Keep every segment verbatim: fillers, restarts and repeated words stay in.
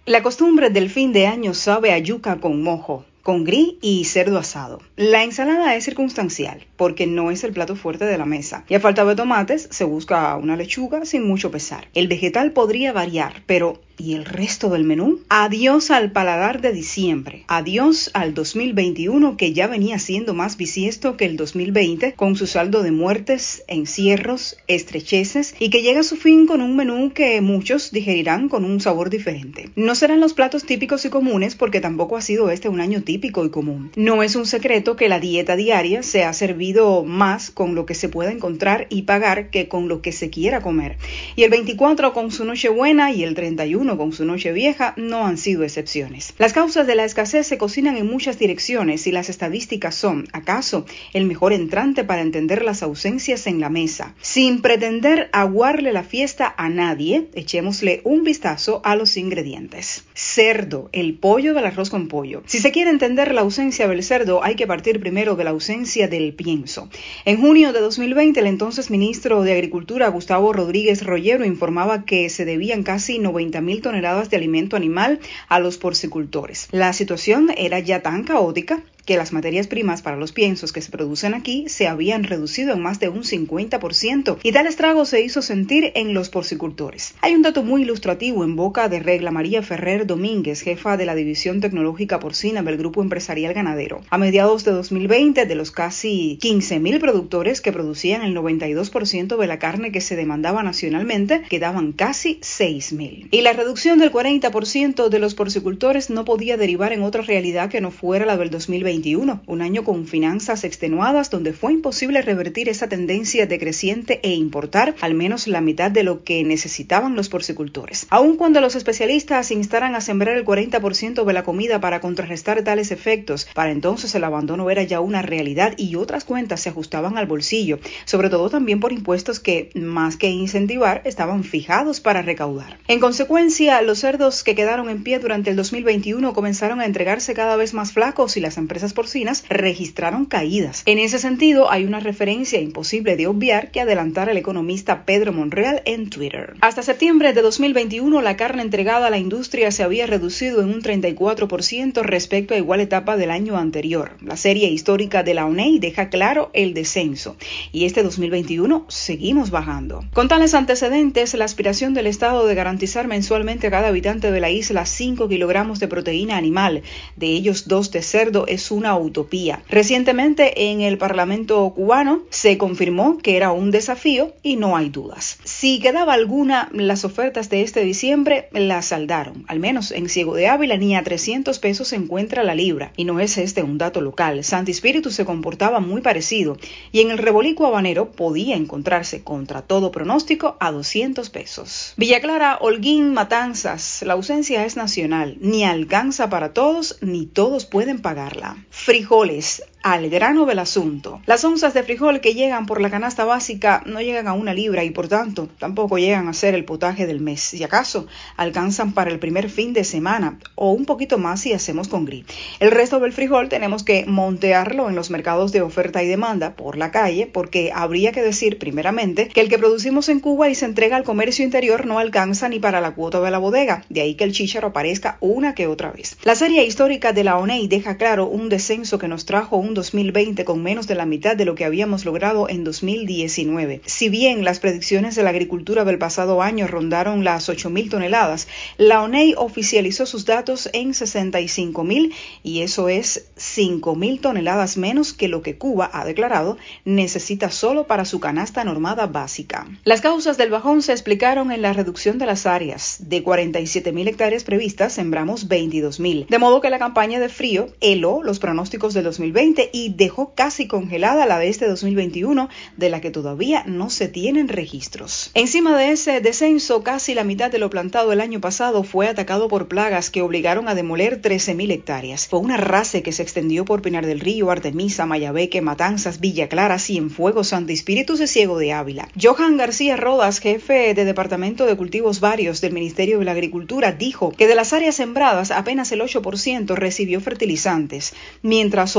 La costumbre del fin de año sabe a yuca con mojo, con gris y cerdo asado. La ensalada es circunstancial, porque no es el plato fuerte de la mesa. Y a falta de tomates, se busca una lechuga sin mucho pesar. El vegetal podría variar, pero ¿y el resto del menú? Adiós al paladar de diciembre. Adiós al dos mil veintiuno, que ya venía siendo más bisiesto que el dos mil veinte, con su saldo de muertes, encierros, estrecheces, y que llega a su fin con un menú que muchos digerirán con un sabor diferente. No serán los platos típicos y comunes, porque tampoco ha sido este un año típico y común. No es un secreto que la dieta diaria se ha servido más con lo que se pueda encontrar y pagar que con lo que se quiera comer. Y el veinticuatro con su Nochebuena y el treinta y uno con su Nochevieja no han sido excepciones. Las causas de la escasez se cocinan en muchas direcciones y las estadísticas son, ¿acaso?, el mejor entrante para entender las ausencias en la mesa. Sin pretender aguarle la fiesta a nadie, echémosle un vistazo a los ingredientes. Cerdo, el pollo del arroz con pollo. Si se quiere entender la ausencia del cerdo, hay que partir primero de la ausencia del pienso. En junio de dos mil veinte, el entonces ministro de Agricultura, Gustavo Rodríguez Rollero, informaba que se debían casi noventa mil toneladas de alimento animal a los porcicultores. La situación era ya tan caótica que las materias primas para los piensos que se producen aquí se habían reducido en más de un cincuenta por ciento y tal estrago se hizo sentir en los porcicultores. Hay un dato muy ilustrativo en boca de Regla María Ferrer Domínguez, jefa de la División Tecnológica Porcina del Grupo Empresarial Ganadero. A mediados de dos mil veinte, de los casi quince mil productores que producían el noventa y dos por ciento de la carne que se demandaba nacionalmente, quedaban casi seis mil. Y la reducción del cuarenta por ciento de los porcicultores no podía derivar en otra realidad que no fuera la del dos mil veinte. Un año con finanzas extenuadas donde fue imposible revertir esa tendencia decreciente e importar al menos la mitad de lo que necesitaban los porcicultores. Aun cuando los especialistas instaran a sembrar el cuarenta por ciento de la comida para contrarrestar tales efectos, para entonces el abandono era ya una realidad y otras cuentas se ajustaban al bolsillo, sobre todo también por impuestos que, más que incentivar, estaban fijados para recaudar. En consecuencia, los cerdos que quedaron en pie durante el dos mil veintiuno comenzaron a entregarse cada vez más flacos y las empresas porcinas registraron caídas. En ese sentido, hay una referencia imposible de obviar que adelantara el economista Pedro Monreal en Twitter. Hasta septiembre de dos mil veintiuno, la carne entregada a la industria se había reducido en un treinta y cuatro por ciento respecto a igual etapa del año anterior. La serie histórica de la O N E I deja claro el descenso, y este dos mil veintiuno seguimos bajando. Con tales antecedentes, la aspiración del Estado de garantizar mensualmente a cada habitante de la isla cinco kilogramos de proteína animal, de ellos dos de cerdo, es una utopía. Recientemente en el Parlamento cubano se confirmó que era un desafío y no hay dudas. Si quedaba alguna, las ofertas de este diciembre las saldaron. Al menos en Ciego de Ávila ni a trescientos pesos se encuentra la libra. Y no es este un dato local. Santi Espíritu se comportaba muy parecido y en el Rebolico Habanero podía encontrarse contra todo pronóstico a doscientos pesos. Villa Clara, Holguín, Matanzas. La ausencia es nacional. Ni alcanza para todos ni todos pueden pagarla. Frijoles, al grano del asunto. Las onzas de frijol que llegan por la canasta básica no llegan a una libra y por tanto tampoco llegan a ser el potaje del mes. Si acaso alcanzan para el primer fin de semana o un poquito más si hacemos con gris. El resto del frijol tenemos que montearlo en los mercados de oferta y demanda por la calle, porque habría que decir primeramente que el que producimos en Cuba y se entrega al comercio interior no alcanza ni para la cuota de la bodega, de ahí que el chícharo aparezca una que otra vez. La serie histórica de la O N E I deja claro un descenso que nos trajo un dos mil veinte con menos de la mitad de lo que habíamos logrado en dos mil diecinueve. Si bien las predicciones de la agricultura del pasado año rondaron las ocho mil toneladas, la O N E I oficializó sus datos en sesenta y cinco mil y eso es cinco mil toneladas menos que lo que Cuba ha declarado necesita solo para su canasta normada básica. Las causas del bajón se explicaron en la reducción de las áreas. De cuarenta y siete mil hectáreas previstas, sembramos veintidós mil. De modo que la campaña de frío heló los pronósticos del dos mil veinte y dejó casi congelada la de este dos mil veintiuno, de la que todavía no se tienen registros. Encima de ese descenso, casi la mitad de lo plantado el año pasado fue atacado por plagas que obligaron a demoler trece mil hectáreas. Fue una arrase que se extendió por Pinar del Río, Artemisa, Mayabeque, Matanzas, Villa Clara, Cienfuegos, Santi Espíritus y Ciego de Ávila. Johan García Rodas, jefe de Departamento de Cultivos Varios del Ministerio de la Agricultura, dijo que de las áreas sembradas apenas el ocho por ciento recibió fertilizantes, mientras otro diez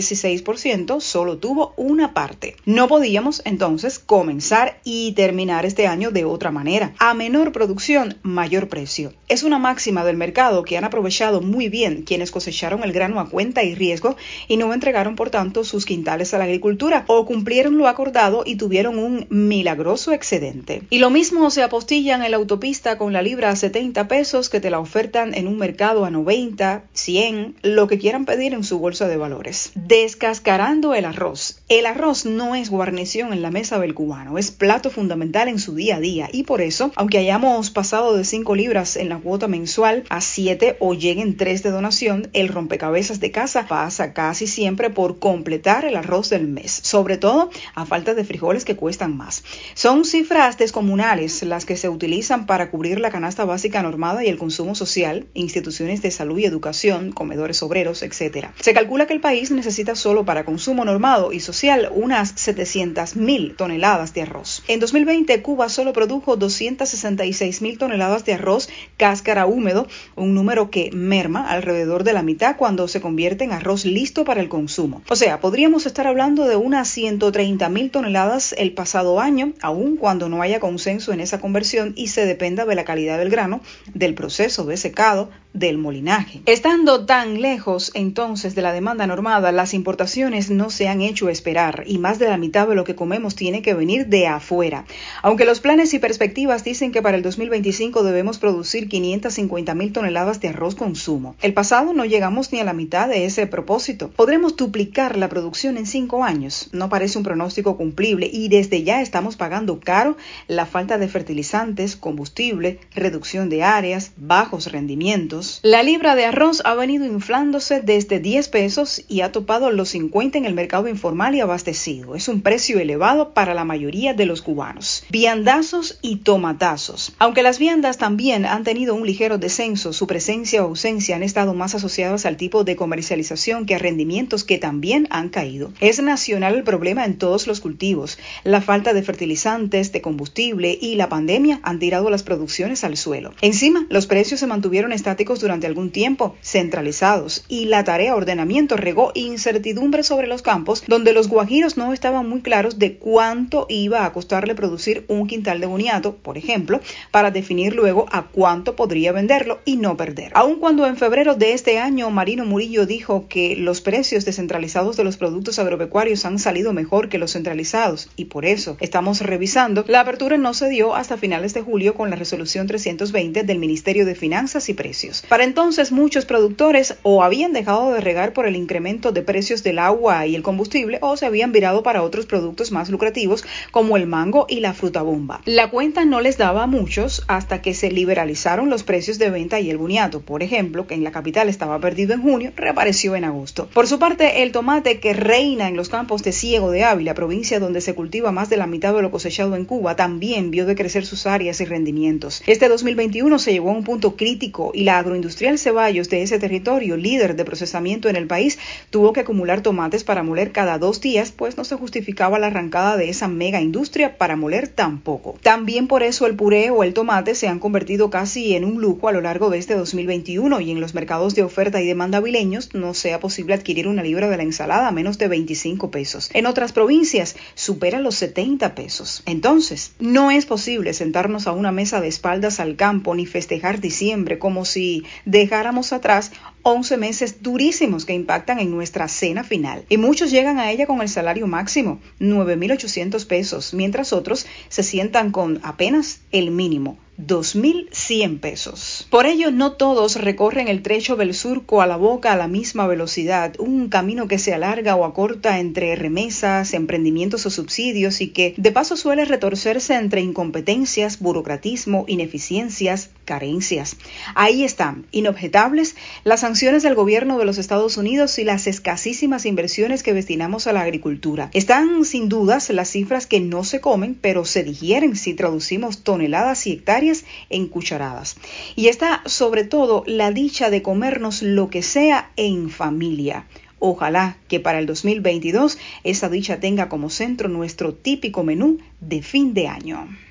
dieciséis por ciento solo tuvo una parte. No podíamos entonces comenzar y terminar este año de otra manera. A menor producción, mayor precio. Es una máxima del mercado que han aprovechado muy bien quienes cosecharon el grano a cuenta y riesgo y no entregaron por tanto sus quintales a la agricultura o cumplieron lo acordado y tuvieron un milagroso excedente. Y lo mismo se apostillan en la autopista con la libra a setenta pesos que te la ofertan en un mercado a noventa, cien, lo que quieran pedir en su bolsa de valores. Descascarando el arroz. El arroz no es guarnición en la mesa del cubano, es plato fundamental en su día a día y por eso, aunque hayamos pasado de cinco libras en la cuota mensual a siete o lleguen tres de donación, el rompecabezas de casa pasa casi siempre por completar el arroz del mes, sobre todo a falta de frijoles que cuestan más. Son cifras descomunales las que se utilizan para cubrir la canasta básica normada y el consumo social, instituciones de salud y educación, comedores obreros, etcétera. Se calcula que el país necesita solo para consumo normado y social unas setecientas mil toneladas de arroz. En dos mil veinte, Cuba solo produjo doscientas sesenta y seis mil toneladas de arroz cáscara húmedo, un número que merma alrededor de la mitad cuando se convierte en arroz listo para el consumo. O sea, podríamos estar hablando de unas ciento treinta mil toneladas el pasado año, aun cuando no haya consenso en esa conversión y se dependa de la calidad del grano, del proceso de secado, del molinaje. Estando tan lejos entonces de la demanda normada, las importaciones no se han hecho esperar y más de la mitad de lo que comemos tiene que venir de afuera. Aunque los planes y perspectivas dicen que para el dos mil veinticinco debemos producir quinientas cincuenta mil toneladas de arroz consumo. El pasado no llegamos ni a la mitad de ese propósito. ¿Podremos duplicar la producción en cinco años? No parece un pronóstico cumplible y desde ya estamos pagando caro la falta de fertilizantes, combustible, reducción de áreas, bajos rendimientos. La libra de arroz ha venido inflándose desde diez pesos y ha topado los cincuenta en el mercado informal y abastecido. Es un precio elevado para la mayoría de los cubanos. Viandazos y tomatazos. Aunque las viandas también han tenido un ligero descenso, su presencia o ausencia han estado más asociadas al tipo de comercialización que a rendimientos que también han caído. Es nacional el problema en todos los cultivos. La falta de fertilizantes, de combustible y la pandemia han tirado las producciones al suelo. Encima, los precios se mantuvieron estáticos durante algún tiempo, centralizados, y la tarea ordenamiento regó incertidumbre sobre los campos, donde los guajiros no estaban muy claros de cuánto iba a costarle producir un quintal de boniato, por ejemplo, para definir luego a cuánto podría venderlo y no perder. Aun cuando en febrero de este año Marino Murillo dijo que los precios descentralizados de los productos agropecuarios han salido mejor que los centralizados y por eso estamos revisando, la apertura no se dio hasta finales de julio con la resolución trescientos veinte del Ministerio de Finanzas y Precios. Para entonces muchos productores o habían dejado de regar por el incremento de precios del agua y el combustible o se habían virado para otros productos más lucrativos como el mango y la fruta bomba. La cuenta no les daba a muchos hasta que se liberalizaron los precios de venta y el boniato, por ejemplo, que en la capital estaba perdido en junio, reapareció en agosto. Por su parte, el tomate que reina en los campos de Ciego de Ávila, provincia donde se cultiva más de la mitad de lo cosechado en Cuba, también vio decrecer sus áreas y rendimientos. Este dos mil veintiuno se llegó a un punto crítico y la agroindustrial Ceballos de ese territorio, líder de procesamiento en el país, tuvo que acumular tomates para moler cada dos días, pues no se justificaba la arrancada de esa mega industria para moler tampoco. También por eso el puré o el tomate se han convertido casi en un lujo a lo largo de este dos mil veintiuno y en los mercados de oferta y demanda avileños no sea posible adquirir una libra de la ensalada a menos de veinticinco pesos. En otras provincias supera los setenta pesos. Entonces, no es posible sentarnos a una mesa de espaldas al campo ni festejar diciembre como si dejáramos atrás once meses durísimos que impactan en nuestra cena final. Y muchos llegan a ella con el salario máximo, nueve mil ochocientos pesos, mientras otros se sientan con apenas el mínimo, dos mil cien pesos. Por ello, no todos recorren el trecho del surco a la boca a la misma velocidad, un camino que se alarga o acorta entre remesas, emprendimientos o subsidios y que de paso suele retorcerse entre incompetencias, burocratismo, ineficiencias, carencias. Ahí están, inobjetables, las sanciones del gobierno de los Estados Unidos y las escasísimas inversiones que destinamos a la agricultura. Están sin dudas las cifras que no se comen, pero se digieren si traducimos toneladas y hectáreas en cucharadas. Y está sobre todo la dicha de comernos lo que sea en familia. Ojalá que para el dos mil veintidós esa dicha tenga como centro nuestro típico menú de fin de año.